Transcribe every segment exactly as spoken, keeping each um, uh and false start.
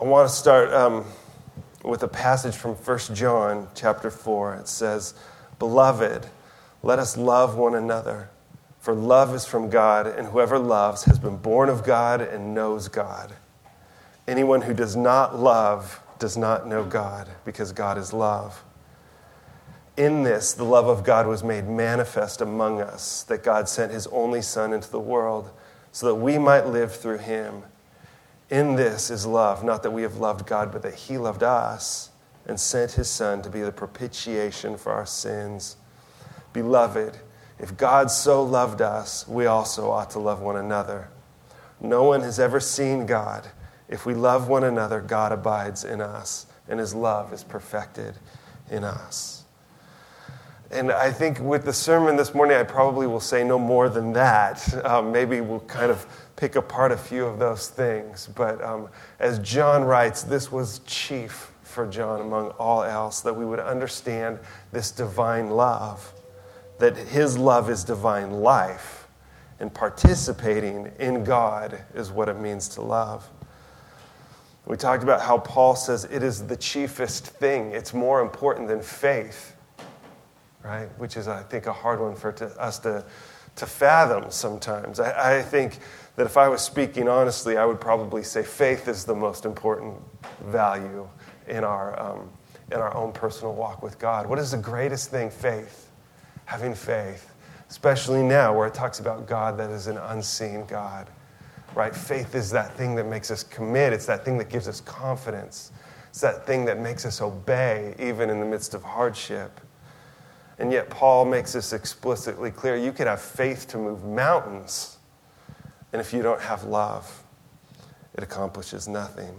I want to start um, with a passage from First John chapter four. It says, "Beloved, let us love one another, for love is from God, and whoever loves has been born of God and knows God. Anyone who does not love does not know God, because God is love. In this, the love of God was made manifest among us, that God sent his only Son into the world so that we might live through him. In this is love, not that we have loved God, but that he loved us and sent his Son to be the propitiation for our sins. Beloved, if God so loved us, we also ought to love one another. No one has ever seen God. If we love one another, God abides in us, and his love is perfected in us." And I think with the sermon this morning, I probably will say no more than that. Um, maybe we'll kind of pick apart a few of those things. But um, as John writes, this was chief for John among all else, that we would understand this divine love, that his love is divine life, and participating in God is what it means to love. We talked about how Paul says it is the chiefest thing. It's more important than faith, right? Which is, I think, a hard one for to, us to, to fathom sometimes. I, I think that if I was speaking honestly, I would probably say faith is the most important value in our um, in our own personal walk with God. What is the greatest thing? Faith. Having faith. Especially now where it talks about God that is an unseen God. Right? Faith is that thing that makes us commit. It's that thing that gives us confidence. It's that thing that makes us obey even in the midst of hardship. And yet Paul makes this explicitly clear. You can have faith to move mountains, and if you don't have love, it accomplishes nothing.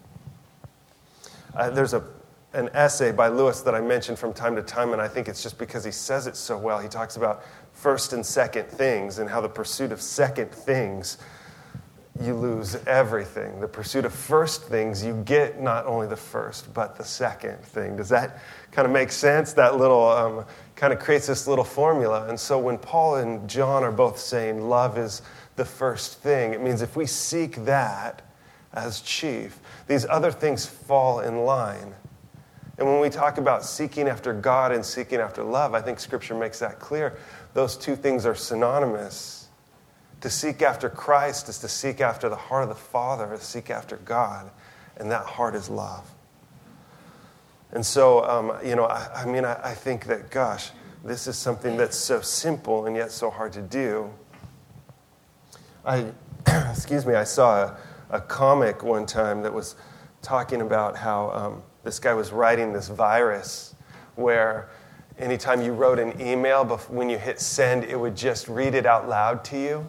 Uh, there's a an essay by Lewis that I mention from time to time, and I think it's just because he says it so well. He talks about first and second things and how the pursuit of second things, you lose everything. The pursuit of first things, you get not only the first, but the second thing. Does that kind of make sense? That little um, kind of creates this little formula. And so when Paul and John are both saying love is the first thing, it means if we seek that as chief, these other things fall in line. And when we talk about seeking after God and seeking after love, I think Scripture makes that clear. Those two things are synonymous. To seek after Christ is to seek after the heart of the Father, to seek after God, and that heart is love. And so, um, you know, I, I mean, I, I think that, gosh, this is something that's so simple and yet so hard to do. I, excuse me, I saw a, a comic one time that was talking about how um, this guy was writing this virus where anytime you wrote an email, when you hit send, it would just read it out loud to you.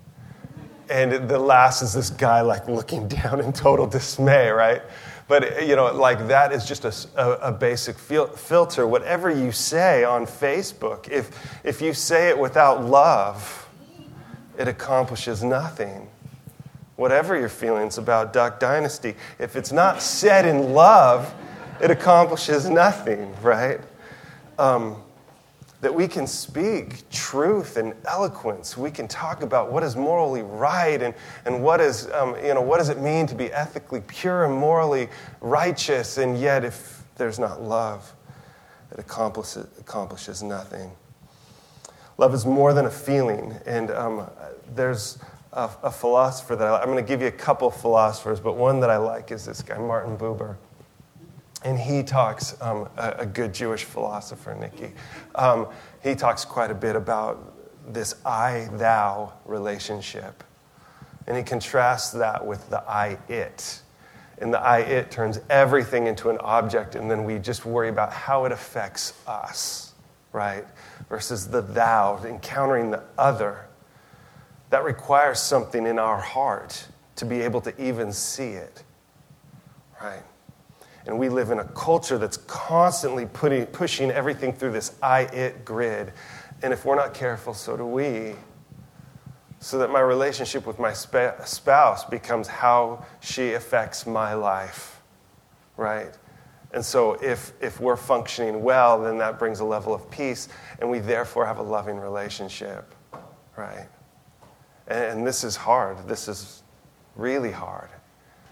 And the last is this guy like looking down in total dismay, right? But, you know, like that is just a, a, a basic fil- filter. Whatever you say on Facebook, if if you say it without love, it accomplishes nothing. Whatever your feelings about Duck Dynasty, if it's not said in love, it accomplishes nothing, right? Um, that we can speak truth and eloquence. We can talk about what is morally right and, and what is, um, you know, what does it mean to be ethically pure and morally righteous, and yet if there's not love, it accomplishes, accomplishes nothing. Love is more than a feeling, and um, there's a, a philosopher that I like. I'm going to give you a couple of philosophers, but one that I like is this guy, Martin Buber. And he talks, um, a, a good Jewish philosopher, Nikki, um, he talks quite a bit about this I-thou relationship. And he contrasts that with the I-it. And the I-it turns everything into an object, and then we just worry about how it affects us, right? Versus the thou, encountering the other. That requires something in our heart to be able to even see it, right? And we live in a culture that's constantly putting, pushing everything through this I-it grid. And if we're not careful, so do we. So that my relationship with my sp- spouse becomes how she affects my life, right? And so if, if we're functioning well, then that brings a level of peace, and we therefore have a loving relationship, right? And, and this is hard. This is really hard.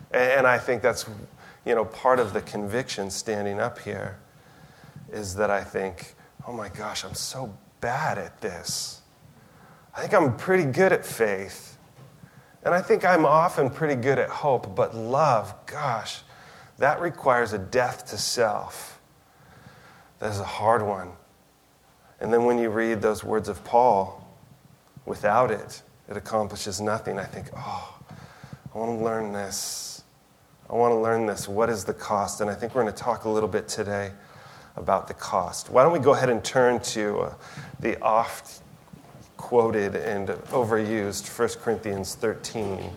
And I think that's, you know, part of the conviction standing up here is that I think, oh my gosh, I'm so bad at this. I think I'm pretty good at faith. And I think I'm often pretty good at hope, but love, gosh, that requires a death to self. That is a hard one. And then when you read those words of Paul, without it, it accomplishes nothing. I think, oh, I want to learn this. I want to learn this. What is the cost? And I think we're going to talk a little bit today about the cost. Why don't we go ahead and turn to uh, the oft quoted and overused First Corinthians thirteen.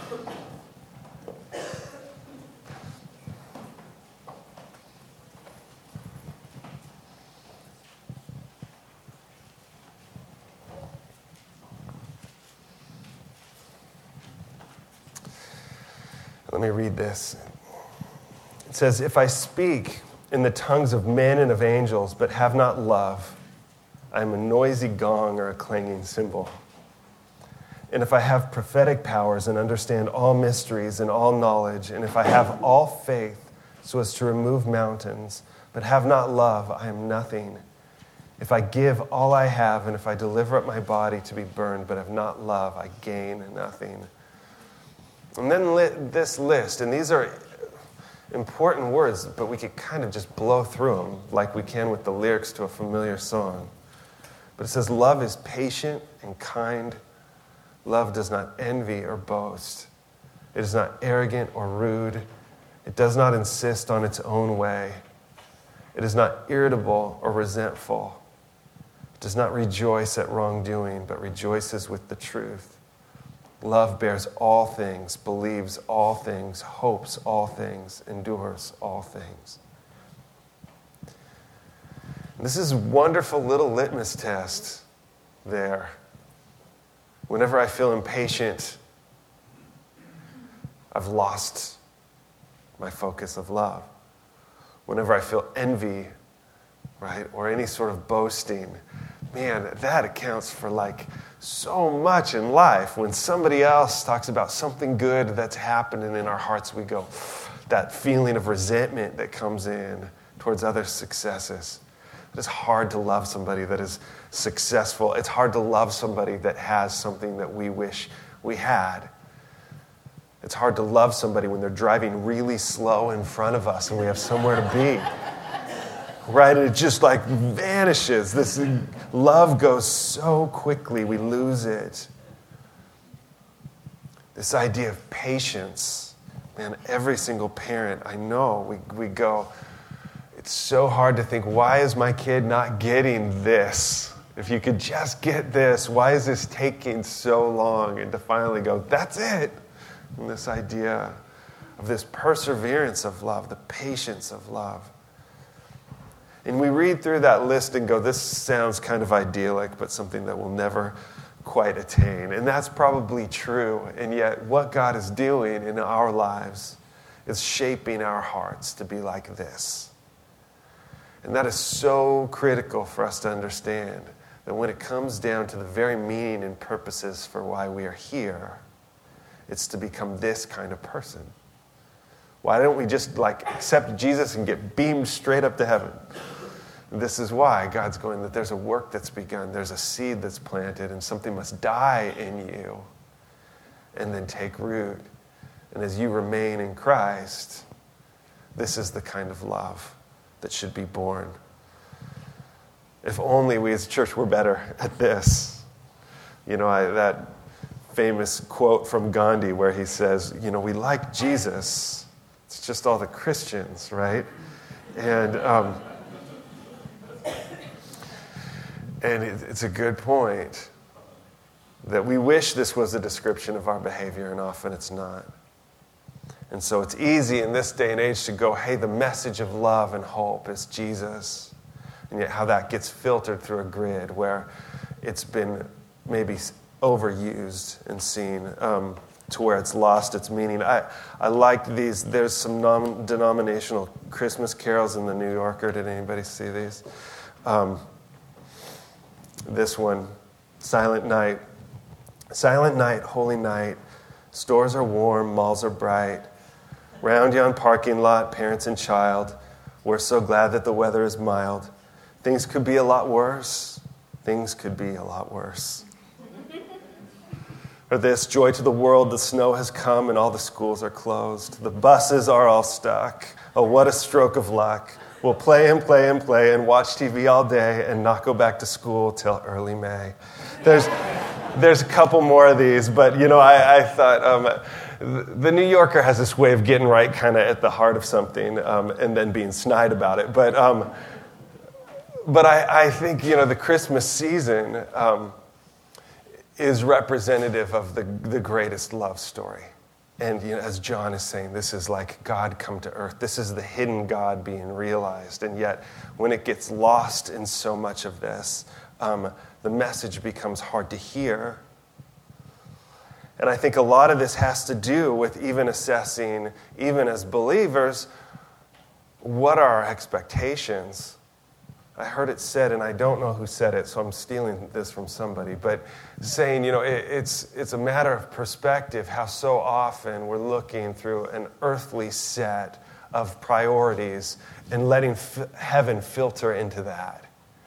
Let me read this. It says, if I speak in the tongues of men and of angels, but have not love, I am a noisy gong or a clanging cymbal. And if I have prophetic powers and understand all mysteries and all knowledge, and if I have all faith so as to remove mountains, but have not love, I am nothing. If I give all I have, and if I deliver up my body to be burned, but have not love, I gain nothing. And then li- this list, and these are important words, but we could kind of just blow through them like we can with the lyrics to a familiar song. But it says, love is patient and kind. Love does not envy or boast. It is not arrogant or rude. It does not insist on its own way. It is not irritable or resentful. It does not rejoice at wrongdoing, but rejoices with the truth. Love bears all things, believes all things, hopes all things, endures all things. This is a wonderful little litmus test there. Whenever I feel impatient, I've lost my focus of love. Whenever I feel envy, right, or any sort of boasting, man, that accounts for like so much in life. When somebody else talks about something good that's happening in our hearts, we go, that feeling of resentment that comes in towards other successes. It's hard to love somebody that is successful. It's hard to love somebody that has something that we wish we had. It's hard to love somebody when they're driving really slow in front of us and we have somewhere to be. Right? And it just like vanishes. This love goes so quickly, we lose it. This idea of patience. Man, every single parent, I know, we, we go, it's so hard to think, why is my kid not getting this? If you could just get this, why is this taking so long? And to finally go, that's it. And this idea of this perseverance of love, the patience of love. And we read through that list and go, this sounds kind of idyllic, but something that we'll never quite attain. And that's probably true. And yet what God is doing in our lives is shaping our hearts to be like this. And that is so critical for us to understand, that when it comes down to the very meaning and purposes for why we are here, it's to become this kind of person. Why don't we just like accept Jesus and get beamed straight up to heaven? This is why God's going, that there's a work that's begun, there's a seed that's planted, and something must die in you and then take root. And as you remain in Christ, this is the kind of love that should be born. If only we as a church were better at this. You know, I, that famous quote from Gandhi where he says, you know, we like Jesus, it's just all the Christians, right? And um, and it, it's a good point that we wish this was a description of our behavior, and often it's not. And so it's easy in this day and age to go, hey, the message of love and hope is Jesus. And yet how that gets filtered through a grid where it's been maybe overused and seen um, to where it's lost its meaning. I, I liked these. There's some non-denominational Christmas carols in the New Yorker. Did anybody see these? Um, this one, Silent Night. Silent night, holy night. Stores are warm, malls are bright. Round yon parking lot, parents and child, we're so glad that the weather is mild. Things could be a lot worse. Things could be a lot worse. Or this, joy to the world, the snow has come and all the schools are closed. The buses are all stuck. Oh, what a stroke of luck. We'll play and play and play and watch T V all day and not go back to school till early May. There's there's a couple more of these, but, you know, I, I thought um, the New Yorker has this way of getting right kind of at the heart of something um, and then being snide about it. But um, but I, I think, you know, the Christmas season um, is representative of the, the greatest love story. And, you know, as John is saying, this is like God come to earth. This is the hidden God being realized. And yet, when it gets lost in so much of this, um, the message becomes hard to hear. And I think a lot of this has to do with even assessing, even as believers, what are our expectations? I heard it said, and I don't know who said it, so I'm stealing this from somebody, but saying, you know, it, it's it's a matter of perspective how so often we're looking through an earthly set of priorities and letting f- heaven filter into that,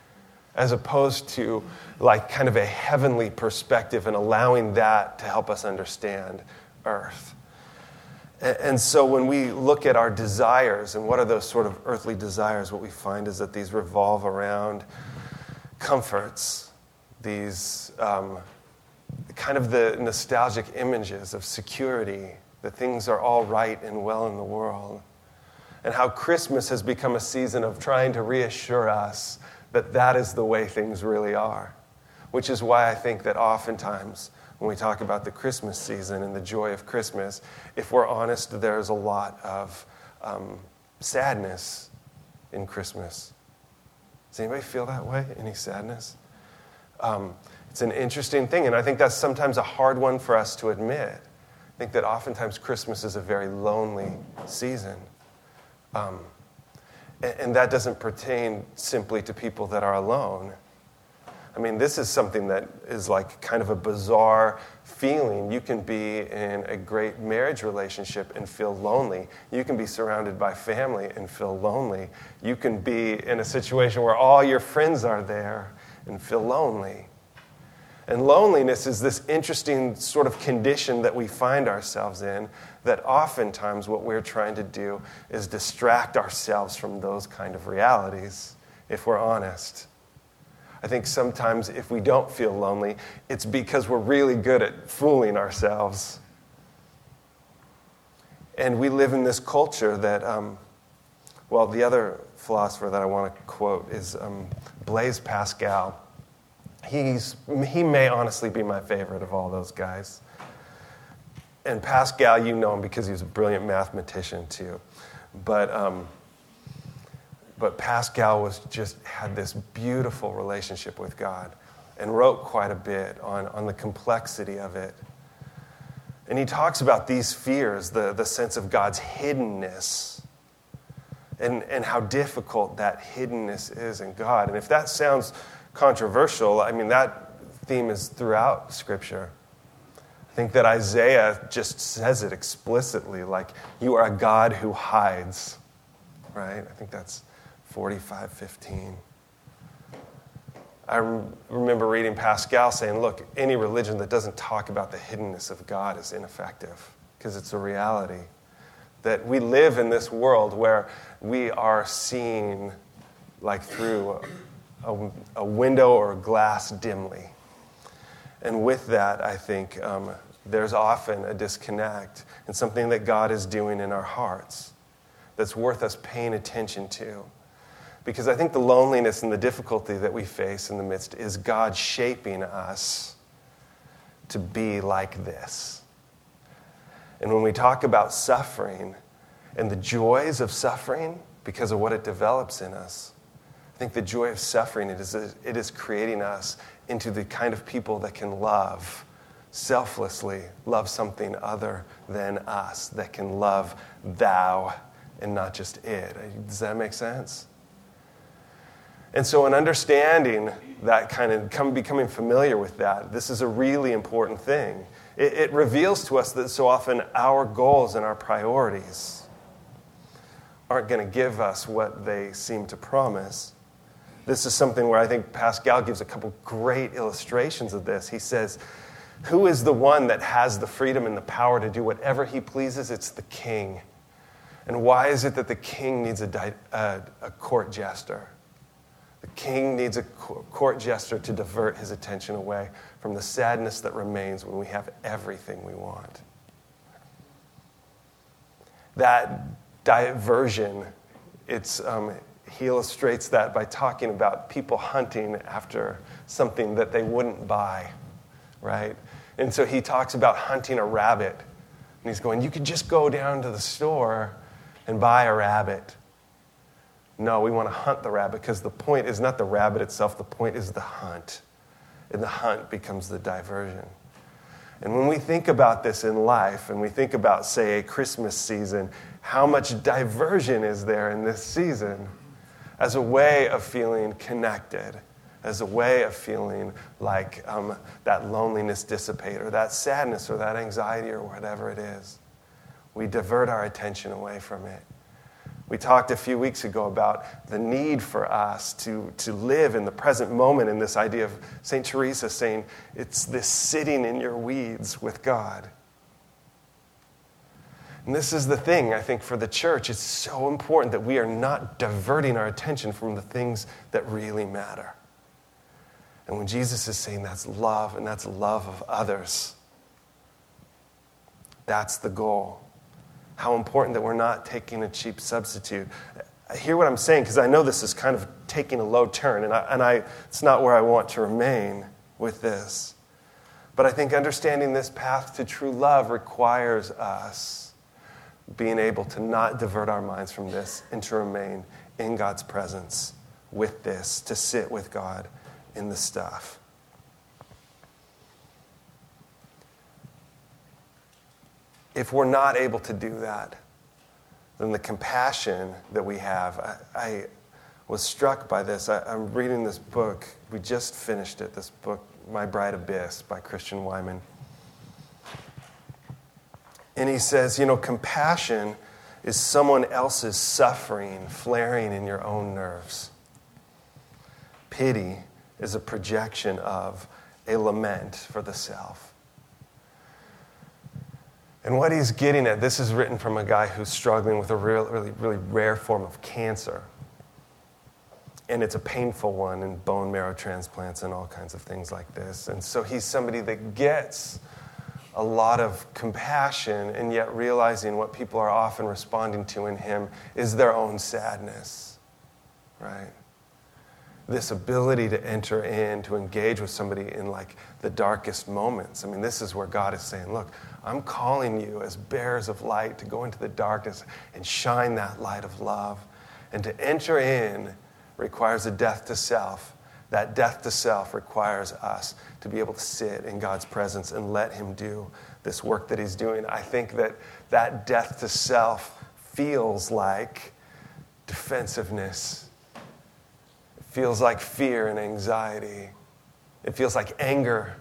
as opposed to like kind of a heavenly perspective and allowing that to help us understand earth. And so when we look at our desires and what are those sort of earthly desires, what we find is that these revolve around comforts, these um, kind of the nostalgic images of security, that things are all right and well in the world, and how Christmas has become a season of trying to reassure us that that is the way things really are, which is why I think that oftentimes when we talk about the Christmas season and the joy of Christmas, if we're honest, there's a lot of um, sadness in Christmas. Does anybody feel that way? Any sadness? Um, it's an interesting thing, and I think that's sometimes a hard one for us to admit. I think that oftentimes Christmas is a very lonely season. Um, and, and that doesn't pertain simply to people that are alone. I mean, this is something that is like kind of a bizarre feeling. You can be in a great marriage relationship and feel lonely. You can be surrounded by family and feel lonely. You can be in a situation where all your friends are there and feel lonely. And loneliness is this interesting sort of condition that we find ourselves in, that oftentimes what we're trying to do is distract ourselves from those kind of realities, if we're honest. I think sometimes if we don't feel lonely, it's because we're really good at fooling ourselves. And we live in this culture that, um, well, the other philosopher that I want to quote is um, Blaise Pascal. He's, he may honestly be my favorite of all those guys. And Pascal, you know him because he was a brilliant mathematician too. But... Um, But Pascal was just had this beautiful relationship with God and wrote quite a bit on, on the complexity of it. And he talks about these fears, the, the sense of God's hiddenness, and, and how difficult that hiddenness is in God. And if that sounds controversial, I mean, that theme is throughout Scripture. I think that Isaiah just says it explicitly, like, you are a God who hides, right? I think that's forty-five fifteen. I remember reading Pascal saying, look, any religion that doesn't talk about the hiddenness of God is ineffective, because it's a reality. That we live in this world where we are seen like through a, a, a window or a glass dimly. And with that, I think um, there's often a disconnect and something that God is doing in our hearts that's worth us paying attention to. Because I think the loneliness and the difficulty that we face in the midst is God shaping us to be like this. And when we talk about suffering and the joys of suffering because of what it develops in us, I think the joy of suffering, it is, it is creating us into the kind of people that can love selflessly, love something other than us, that can love thou and not just it. Does that make sense? And so in understanding that kind of, come, becoming familiar with that, this is a really important thing. It, it reveals to us that so often our goals and our priorities aren't going to give us what they seem to promise. This is something where I think Pascal gives a couple great illustrations of this. He says, who is the one that has the freedom and the power to do whatever he pleases? It's the king. And why is it that the king needs a, di- a, a court jester? The king needs a court jester to divert his attention away from the sadness that remains when we have everything we want. That diversion, it's, um, he illustrates that by talking about people hunting after something that they wouldn't buy, right? And so he talks about hunting a rabbit. And he's going, you could just go down to the store and buy a rabbit. No, we want to hunt the rabbit because the point is not the rabbit itself. The point is the hunt. And the hunt becomes the diversion. And when we think about this in life, and we think about, say, a Christmas season, how much diversion is there in this season as a way of feeling connected, as a way of feeling like um, that loneliness dissipate, or that sadness, or that anxiety, or whatever it is. We divert our attention away from it. We talked a few weeks ago about the need for us to, to live in the present moment, in this idea of Saint Teresa saying, it's this sitting in your weeds with God. And this is the thing, I think, for the church. It's so important that we are not diverting our attention from the things that really matter. And when Jesus is saying that's love, and that's love of others, that's the goal. How important that we're not taking a cheap substitute. I hear what I'm saying because I know this is kind of taking a low turn, and I, and I it's not where I want to remain with this. But I think understanding this path to true love requires us being able to not divert our minds from this and to remain in God's presence with this, to sit with God in the stuff. If we're not able to do that, then the compassion that we have, I, I was struck by this. I, I'm reading this book. We just finished it, this book, My Bright Abyss by Christian Wyman. And he says, you know, compassion is someone else's suffering flaring in your own nerves. Pity is a projection of a lament for the self. And what he's getting at, this is written from a guy who's struggling with a real, really, really rare form of cancer. And it's a painful one, in bone marrow transplants and all kinds of things like this. And so he's somebody that gets a lot of compassion, and yet realizing what people are often responding to in him is their own sadness, right? This ability to enter in, to engage with somebody in like the darkest moments. I mean, this is where God is saying, look, I'm calling you as bearers of light to go into the darkness and shine that light of love. And to enter in requires a death to self. That death to self requires us to be able to sit in God's presence and let him do this work that he's doing. I think that that death to self feels like defensiveness. It feels like fear and anxiety. It feels like anger.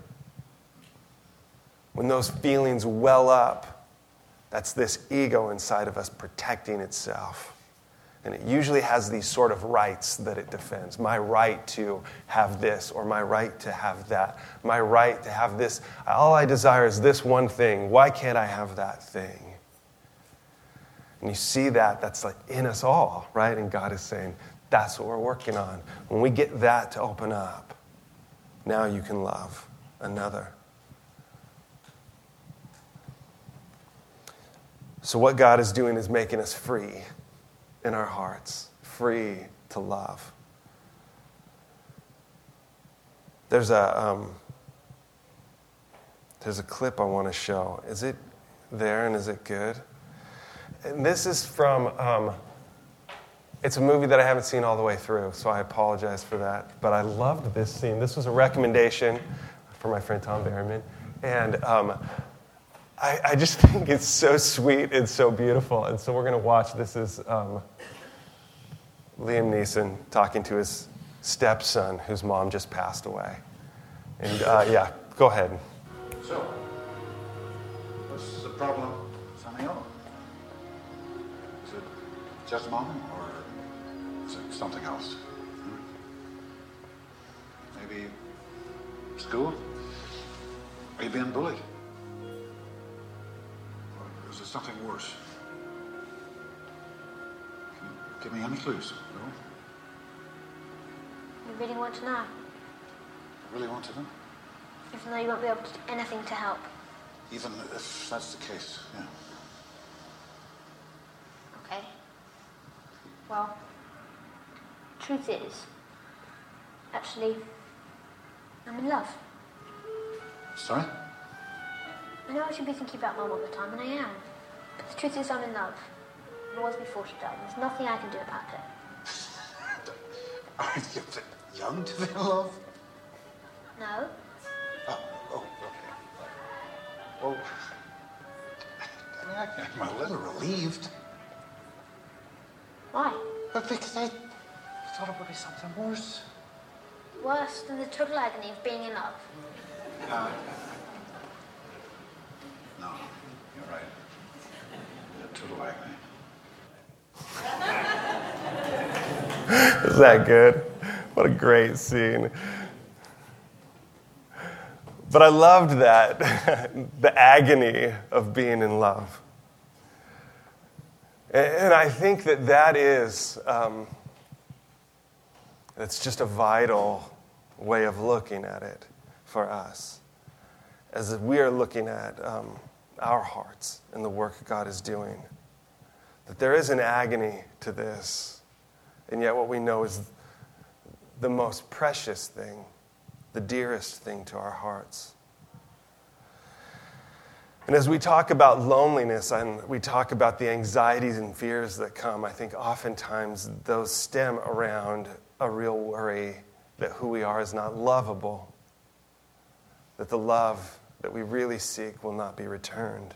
When those feelings well up, that's this ego inside of us protecting itself. And it usually has these sort of rights that it defends. My right to have this, or my right to have that. My right to have this. All I desire is this one thing. Why can't I have that thing? And you see that, that's like in us all, right? And God is saying, that's what we're working on. When we get that to open up, now you can love another. So what God is doing is making us free in our hearts, free to love. There's a um, there's a clip I want to show. Is it there and is it good? And this is from, um, it's a movie that I haven't seen all the way through, so I apologize for that. But I loved this scene. This was a recommendation for my friend Tom Berryman. And um, I, I just think it's so sweet and so beautiful. And so we're going to watch. This is um, Liam Neeson talking to his stepson, whose mom just passed away. And uh, yeah, go ahead. So, what's the problem? Something else? Is it just mom, or is it something else? Hmm? Maybe school? Are you being bullied? Or is it something worse? Can you give me any clues? No? You really want to know? I really want to know. Even though you won't be able to do anything to help. Even if that's the case, yeah. Okay. Well, truth is, actually, I'm in love. Sorry? I know I should be thinking about Mum all the time, and I am. But the truth is I'm in love. I was before she died. There's nothing I can do about it. Aren't you a bit young to be in love? No? Oh, oh, okay. Well, I mean, I, I'm a little relieved. Why? But because I thought it would be something worse. Worse than the total agony of being in love. Uh, no, you're right. The total agony. Is that good? What a great scene. But I loved that, the agony of being in love. And I think that that is, um, it's just a vital way of looking at it for us. As we are looking at um, our hearts and the work God is doing. That there is an agony to this. And yet what we know is the most precious thing, the dearest thing to our hearts. And as we talk about loneliness and we talk about the anxieties and fears that come, I think oftentimes those stem around a real worry that who we are is not lovable, that the love that we really seek will not be returned.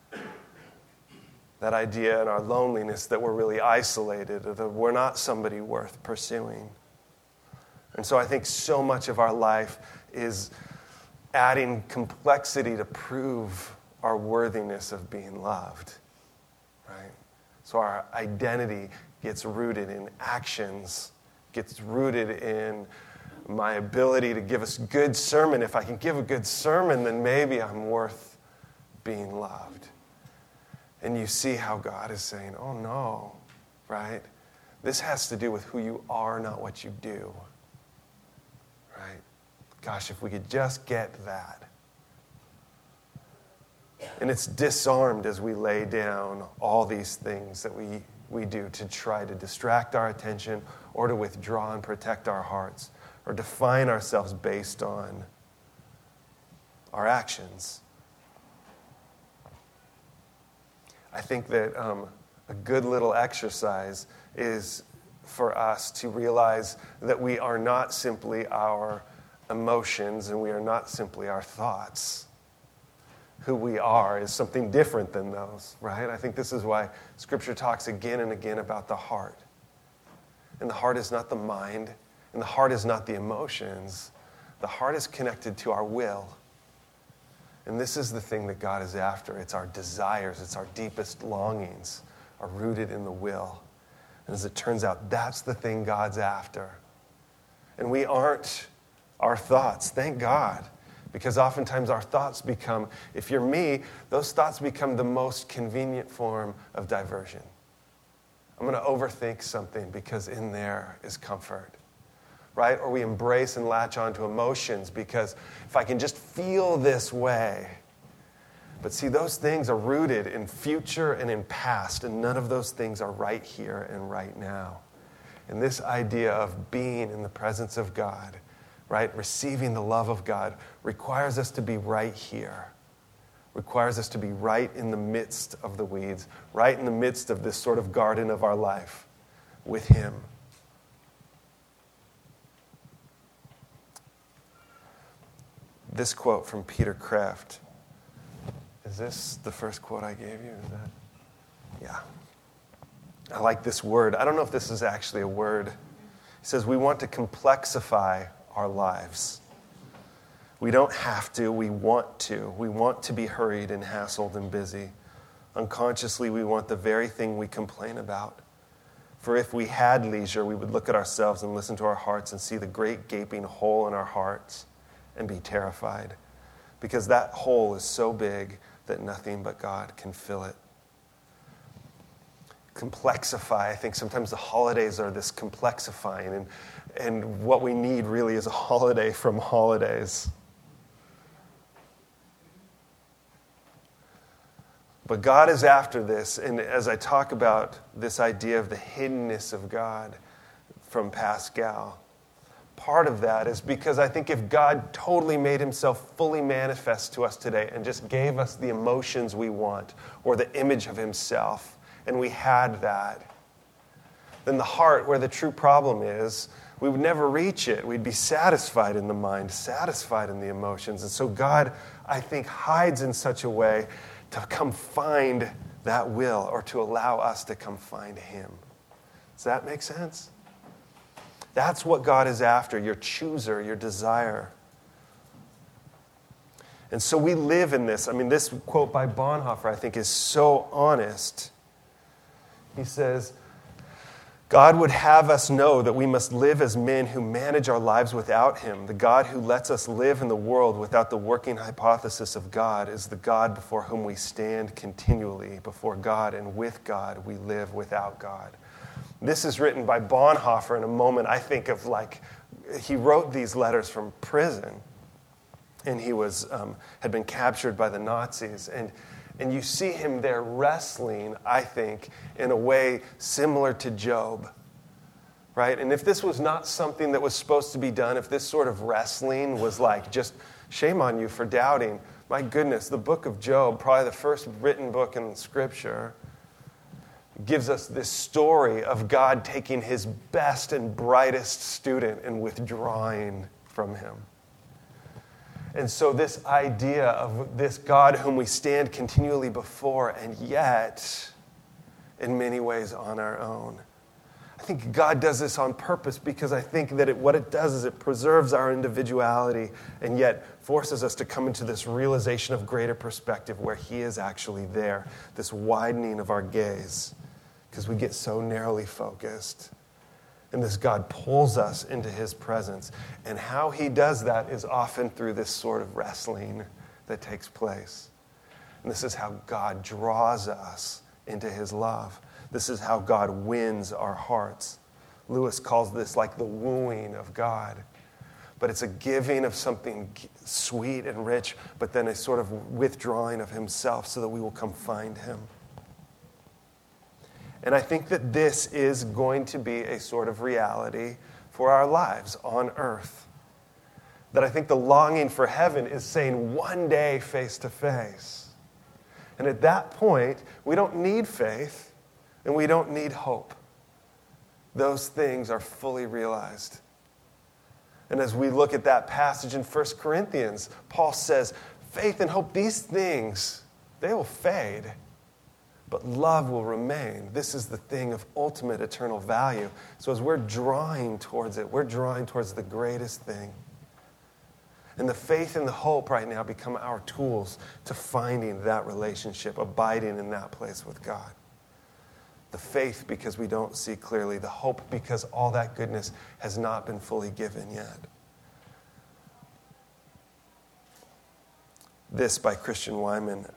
That idea in our loneliness that we're really isolated, or that we're not somebody worth pursuing. And so I think so much of our life is adding complexity to prove our worthiness of being loved, right? So our identity gets rooted in actions, gets rooted in my ability to give a good sermon. If I can give a good sermon, then maybe I'm worth being loved. And you see how God is saying, oh no, right? This has to do with who you are, not what you do. Right? Gosh, if we could just get that. And it's disarmed as we lay down all these things that we, we do to try to distract our attention or to withdraw and protect our hearts or define ourselves based on our actions. I think that um, a good little exercise is for us to realize that we are not simply our emotions and we are not simply our thoughts. Who we are is something different than those, right? I think this is why Scripture talks again and again about the heart. And the heart is not the mind, and the heart is not the emotions. The heart is connected to our will. And this is the thing that God is after. It's our desires, it's our deepest longings are rooted in the will. And as it turns out, that's the thing God's after. And we aren't our thoughts, thank God. Because oftentimes our thoughts become, if you're me, those thoughts become the most convenient form of diversion. I'm going to overthink something because in there is comfort. Right? Or we embrace and latch onto emotions because if I can just feel this way. But see, those things are rooted in future and in past, and none of those things are right here and right now. And this idea of being in the presence of God, right, receiving the love of God, requires us to be right here. Requires us to be right in the midst of the weeds, right in the midst of this sort of garden of our life with Him. This quote from Peter Kraft. Is this the first quote I gave you? Is that? Yeah. I like this word. I don't know if this is actually a word. He says, we want to complexify our lives. We don't have to. We want to. We want to be hurried and hassled and busy. Unconsciously, we want the very thing we complain about. For if we had leisure, we would look at ourselves and listen to our hearts and see the great gaping hole in our hearts and be terrified, because that hole is so big that nothing but God can fill it. Complexify. I think sometimes the holidays are this complexifying, and, and what we need really is a holiday from holidays. But God is after this, and as I talk about this idea of the hiddenness of God from Pascal, part of that is because I think if God totally made himself fully manifest to us today and just gave us the emotions we want or the image of himself, and we had that, then the heart, where the true problem is, we would never reach it. We'd be satisfied in the mind, satisfied in the emotions. And so God, I think, hides in such a way to come find that will, or to allow us to come find him. Does that make sense? That's what God is after, your chooser, your desire. And so we live in this. I mean, this quote by Bonhoeffer, I think, is so honest. He says, God would have us know that we must live as men who manage our lives without him. The God who lets us live in the world without the working hypothesis of God is the God before whom we stand continually before God, and with God we live without God. This is written by Bonhoeffer in a moment, I think, of like, he wrote these letters from prison, and he was um, had been captured by the Nazis, and And you see him there wrestling, I think, in a way similar to Job, right? And if this was not something that was supposed to be done, if this sort of wrestling was like, just shame on you for doubting, my goodness, the book of Job, probably the first written book in Scripture, gives us this story of God taking his best and brightest student and withdrawing from him. And so this idea of this God whom we stand continually before, and yet, in many ways, on our own. I think God does this on purpose, because I think that it, what it does is it preserves our individuality and yet forces us to come into this realization of greater perspective where he is actually there, this widening of our gaze, because we get so narrowly focused. And this God pulls us into his presence. And how he does that is often through this sort of wrestling that takes place. And this is how God draws us into his love. This is how God wins our hearts. Lewis calls this like the wooing of God. But it's a giving of something sweet and rich, but then a sort of withdrawing of himself so that we will come find him. And I think that this is going to be a sort of reality for our lives on earth. That I think the longing for heaven is saying one day face to face. And at that point, we don't need faith and we don't need hope. Those things are fully realized. And as we look at that passage in First Corinthians, Paul says, faith and hope, these things, they will fade. But love will remain. This is the thing of ultimate eternal value. So as we're drawing towards it, we're drawing towards the greatest thing. And the faith and the hope right now become our tools to finding that relationship, abiding in that place with God. The faith because we don't see clearly. The hope because all that goodness has not been fully given yet. This by Christian Wyman.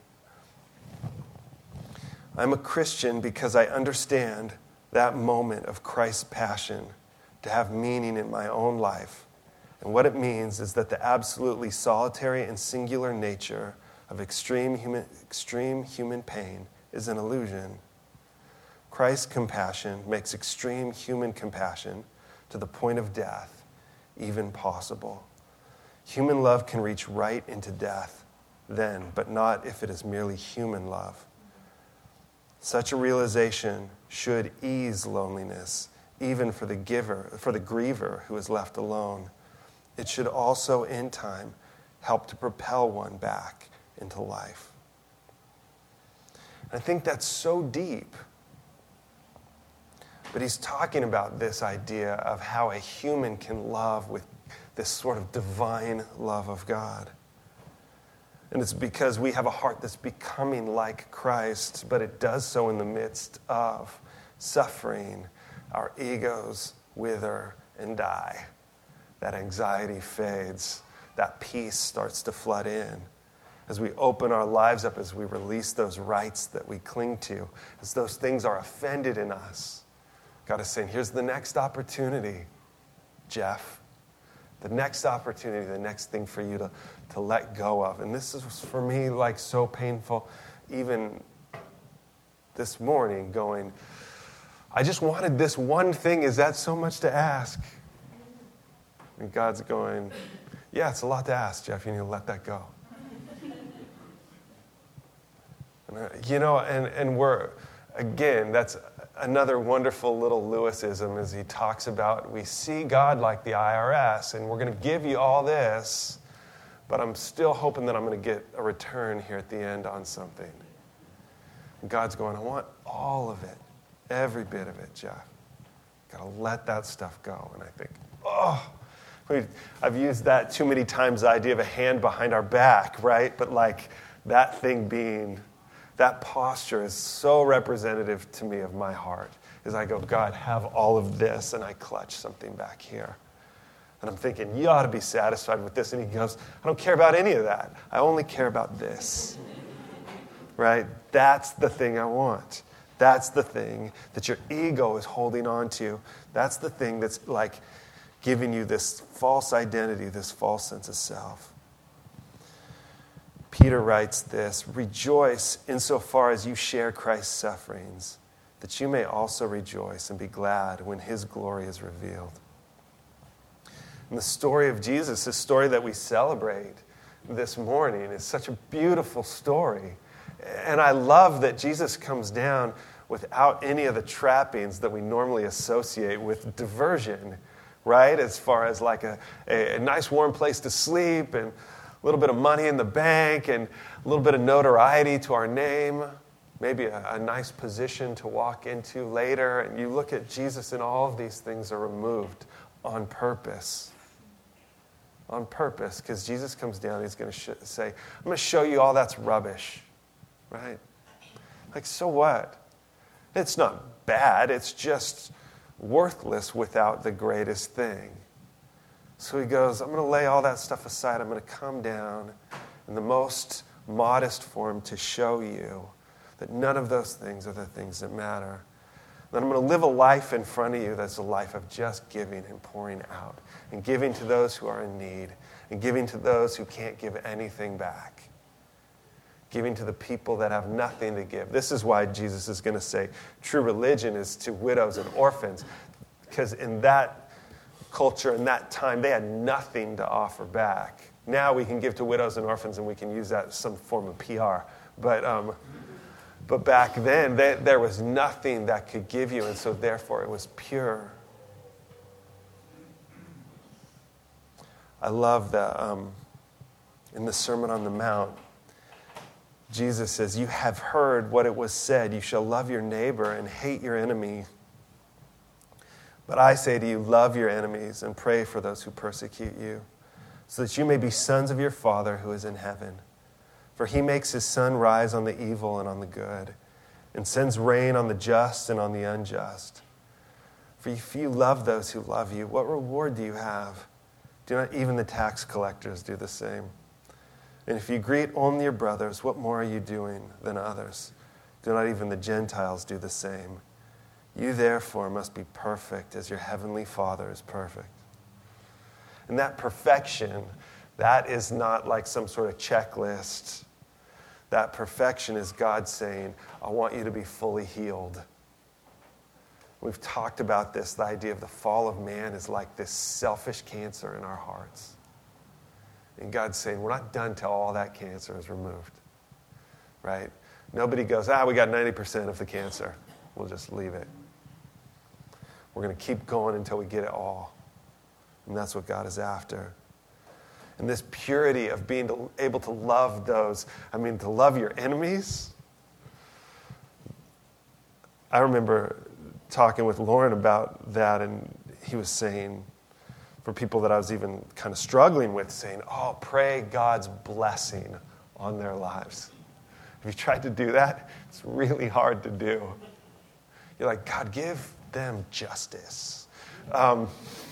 I'm a Christian because I understand that moment of Christ's passion to have meaning in my own life. And what it means is that the absolutely solitary and singular nature of extreme human, extreme human pain is an illusion. Christ's compassion makes extreme human compassion to the point of death even possible. Human love can reach right into death then, but not if it is merely human love. Such a realization should ease loneliness, even for the giver, for the griever who is left alone. It should also, in time, help to propel one back into life. I think that's so deep. But he's talking about this idea of how a human can love with this sort of divine love of God. And it's because we have a heart that's becoming like Christ, but it does so in the midst of suffering, our egos wither and die. That anxiety fades. That peace starts to flood in. As we open our lives up, as we release those rights that we cling to, as those things are offended in us, God is saying, here's the next opportunity, Jeff. The next opportunity, the next thing for you to, to let go of. And this is, for me, like so painful, even this morning, going, I just wanted this one thing. Is that so much to ask? And God's going, yeah, it's a lot to ask, Jeff. You need to let that go. And, uh, you know, and, and we're, again, that's another wonderful little Lewisism as he talks about, we see God like the I R S, and we're going to give you all this, but I'm still hoping that I'm going to get a return here at the end on something. And God's going, I want all of it, every bit of it, Jeff. Got to let that stuff go. And I think, oh, I've used that too many times, the idea of a hand behind our back, right? But like that thing being, that posture is so representative to me of my heart. As I go, God, have all of this, and I clutch something back here. And I'm thinking, you ought to be satisfied with this. And he goes, I don't care about any of that. I only care about this. Right? That's the thing I want. That's the thing that your ego is holding on to. That's the thing that's like giving you this false identity, this false sense of self. Peter writes this, rejoice insofar as you share Christ's sufferings, that you may also rejoice and be glad when his glory is revealed. And the story of Jesus, the story that we celebrate this morning, is such a beautiful story. And I love that Jesus comes down without any of the trappings that we normally associate with diversion, right? As far as like a, a, a nice warm place to sleep and a little bit of money in the bank and a little bit of notoriety to our name, maybe a, a nice position to walk into later. And you look at Jesus and all of these things are removed on purpose. On purpose, because Jesus comes down, he's going to sh- say, I'm going to show you all that's rubbish, right? Like, so what? It's not bad, it's just worthless without the greatest thing. So he goes, I'm going to lay all that stuff aside. I'm going to come down in the most modest form to show you that none of those things are the things that matter. Then I'm going to live a life in front of you that's a life of just giving and pouring out and giving to those who are in need and giving to those who can't give anything back. Giving to the people that have nothing to give. This is why Jesus is going to say true religion is to widows and orphans, because in that culture, in that time, they had nothing to offer back. Now we can give to widows and orphans, and we can use that as some form of P R. But um, but back then, they, there was nothing that could give you, and so therefore it was pure. I love that um, in the Sermon on the Mount, Jesus says, you have heard what it was said, you shall love your neighbor and hate your enemy. But I say to you, love your enemies and pray for those who persecute you, so that you may be sons of your Father who is in heaven. For he makes his sun rise on the evil and on the good, and sends rain on the just and on the unjust. For if you love those who love you, what reward do you have? Do not even the tax collectors do the same? And if you greet only your brothers, what more are you doing than others? Do not even the Gentiles do the same? You therefore must be perfect as your heavenly Father is perfect. And that perfection, that is not like some sort of checklist. That perfection is God saying, I want you to be fully healed. We've talked about this, the idea of the fall of man is like this selfish cancer in our hearts. And God's saying, we're not done till all that cancer is removed. Right? Nobody goes, ah, we got ninety percent of the cancer. We'll just leave it. We're going to keep going until we get it all. And that's what God is after. And this purity of being able to love those, I mean, to love your enemies. I remember talking with Lauren about that, and he was saying, for people that I was even kind of struggling with, saying, oh, pray God's blessing on their lives. Have you tried to do that? It's really hard to do. You're like, God, give them justice. Um,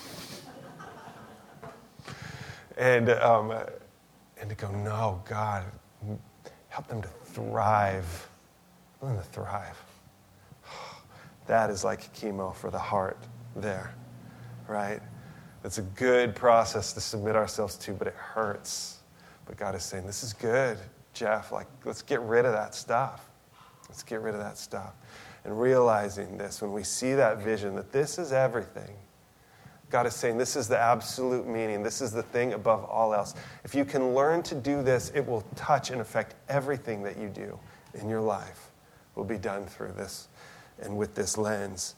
and, um, and to go, no, God, help them to thrive. Help them to thrive. That is like chemo for the heart there, right? It's a good process to submit ourselves to, but it hurts. But God is saying, this is good, Jeff. Like, let's get rid of that stuff. Let's get rid of that stuff. And realizing this, when we see that vision, that this is everything. God is saying, this is the absolute meaning. This is the thing above all else. If you can learn to do this, it will touch and affect everything that you do in your life. Will be done through this and with this lens.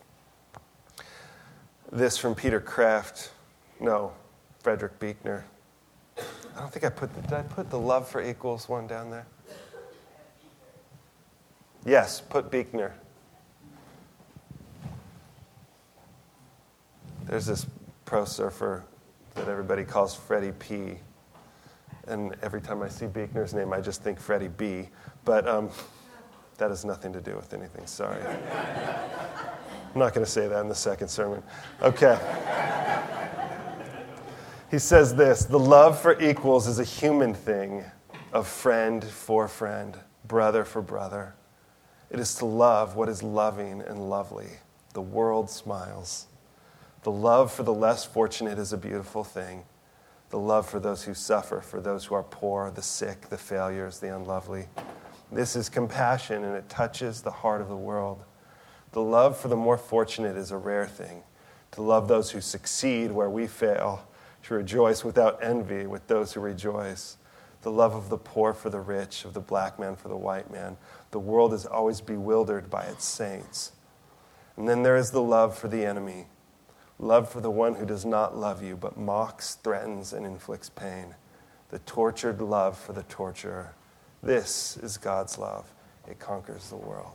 This from Peter Kraft. No, Frederick Buechner. I don't think I put the, did I put the love for equals one down there? Yes, put Buechner. There's this pro surfer that everybody calls Freddie P. And every time I see Buechner's name, I just think Freddie B. But um, that has nothing to do with anything, sorry. I'm not going to say that in the second sermon. Okay. He says this, the love for equals is a human thing of friend for friend, brother for brother. It is to love what is loving and lovely. The world smiles. The love for the less fortunate is a beautiful thing. The love for those who suffer, for those who are poor, the sick, the failures, the unlovely. This is compassion, and it touches the heart of the world. The love for the more fortunate is a rare thing. To love those who succeed where we fail. To rejoice without envy with those who rejoice. The love of the poor for the rich, of the black man for the white man. The world is always bewildered by its saints. And then there is the love for the enemy. Love for the one who does not love you, but mocks, threatens, and inflicts pain. The tortured love for the torturer. This is God's love. It conquers the world.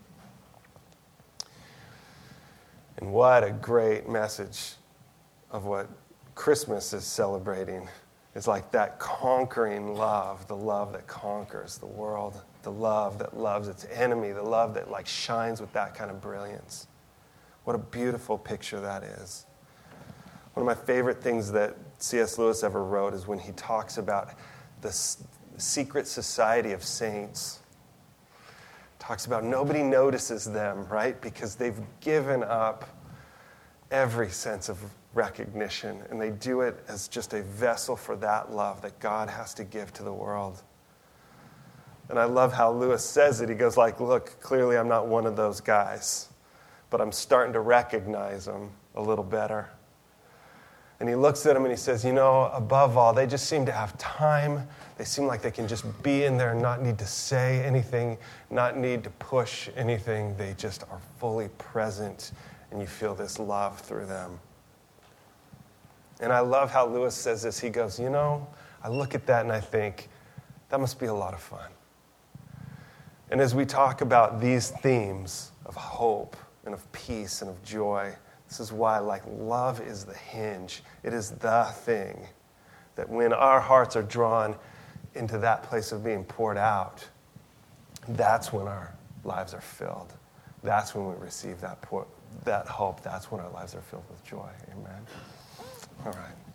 And what a great message of what Christmas is celebrating. It's like that conquering love, the love that conquers the world, the love that loves its enemy, the love that like shines with that kind of brilliance. What a beautiful picture that is. One of my favorite things that C S Lewis ever wrote is when he talks about the secret society of saints. Talks about nobody notices them, right? Because they've given up every sense of recognition, and they do it as just a vessel for that love that God has to give to the world. And I love how Lewis says it. He goes like, look, clearly I'm not one of those guys, but I'm starting to recognize them a little better. And he looks at them and he says, you know, above all, they just seem to have time. They seem like they can just be in there and not need to say anything, not need to push anything. They just are fully present, and you feel this love through them. And I love how Lewis says this. He goes, you know, I look at that and I think, that must be a lot of fun. And as we talk about these themes of hope and of peace and of joy, this is why, like, love is the hinge. It is the thing that when our hearts are drawn into that place of being poured out, that's when our lives are filled. That's when we receive that pour, that hope. That's when our lives are filled with joy. Amen. All right.